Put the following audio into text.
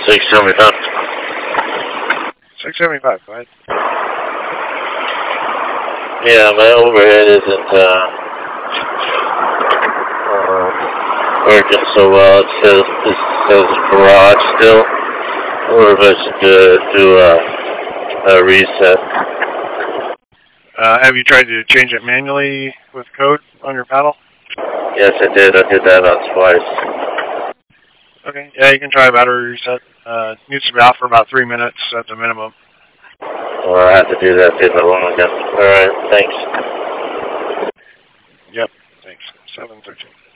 675. 675, go ahead. Yeah, my overhead isn't working so well. It says garage still. Or if I should do a reset. Have you tried to change it manually with code on your paddle? Yes, I did. I did that on twice. Okay, yeah, you can try a battery reset. It needs to be out for about 3 minutes at the minimum. Well, I have to do that if I want again. All right, thanks. Yep, thanks. 713.